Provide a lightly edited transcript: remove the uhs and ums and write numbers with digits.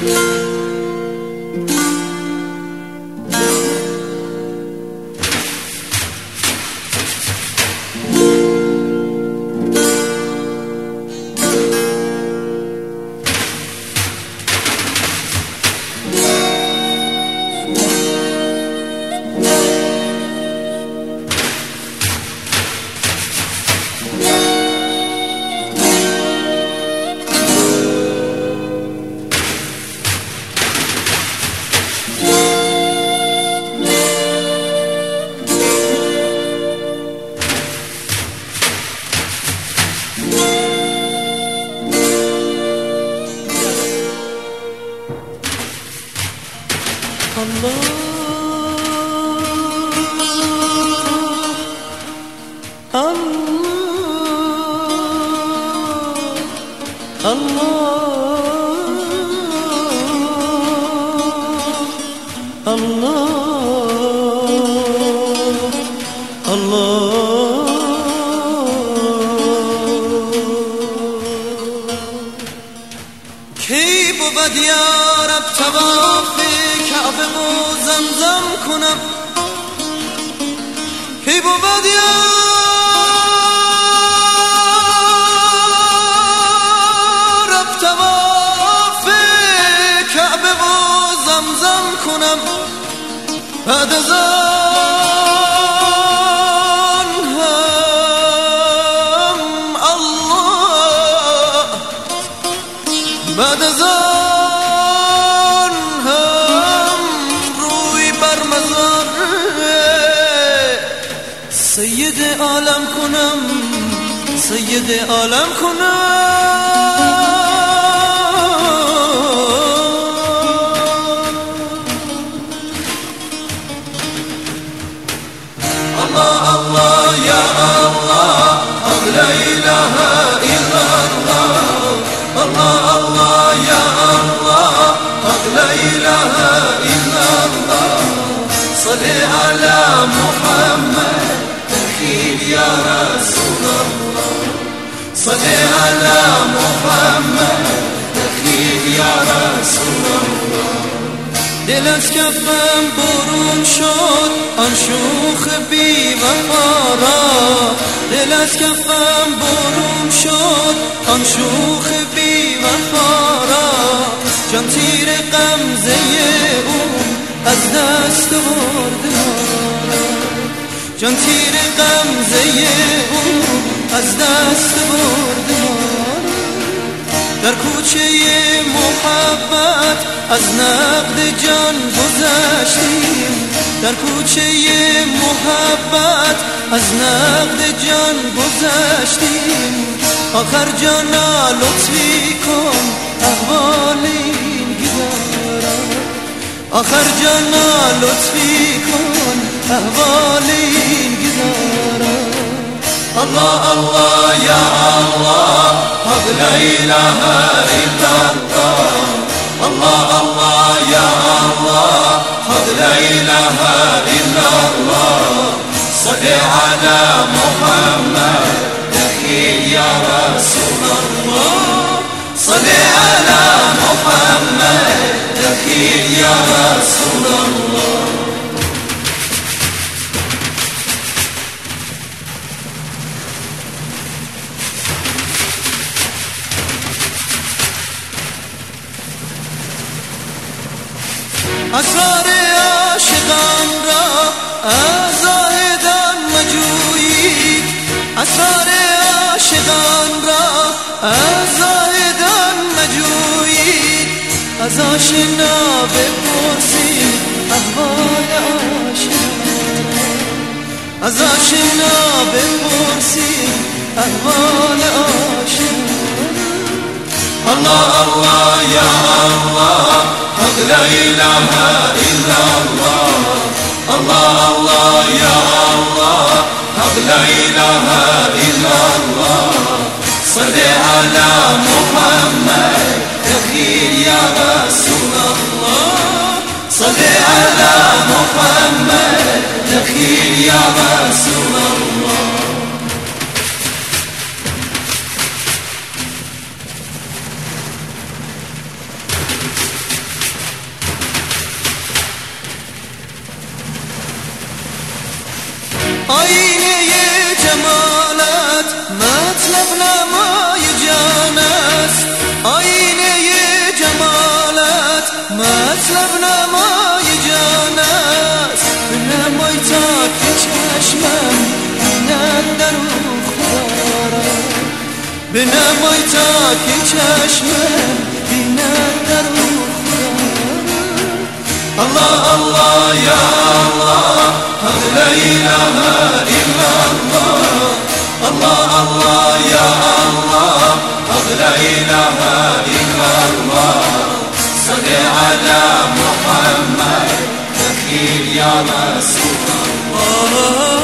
کی بود یا رب طواف کعبه و زمزم کنم، کی بود یا رب طواف کعبه و زمزم کنم، بعد از بعد از آن هم روی بر مزار سید عالم کنم، سید عالم کنم. الله الله یا الله، لا اله الا الله، الله الله يا الله، لا إله إلا الله. صل على محمد أخيك يا رسول الله، صل على محمد أخيك يا رسول الله. دل از کفم برون شد آن شوخ بی وفا را، دل از کفم برون شد آن شوخ بی وفا را، جان تیر غمزه او از دست برد ما را، جان تیر غمزه او از دست برد ما را. در کوچه محبت از نقد جان گذشتیم، در کوچه محبت از نقد جان گذشتیم. آخر جانا لطفی کن احوال این گدارم، آخر جانا لطفی کن احوال این گدارم. الله الله یا الله، لا اله الا الله، الله الله یا الله، لا اله الا الله. صل على محمد أخي يا رسول الله، صل على محمد أخي يا رسول الله. اسرار عاشقان را از زاهدان مجویید، اسرار عاشقان را از زاهدان مجویید. از آشنا بپرسید احوال آشنا، از آشنا بپرسید احوال آشنا. الله الله یا الله، لا إله إلا الله، الله الله يا الله، لا إله إلا الله. صل على محمد أخي يا رسول الله، صل على محمد أخي يا رسول الله. نمای جان است، آینه جمالت مطلب نمای جان است. بنمای تا که چشمم بیند در او خدا را، بنمای تا که چشمم بیند در او خدا را. الله الله یا الله لا إله إلا الله، الله الله يا الله لا إله إلا الله. صل على محمد دخيل يا رسول الله.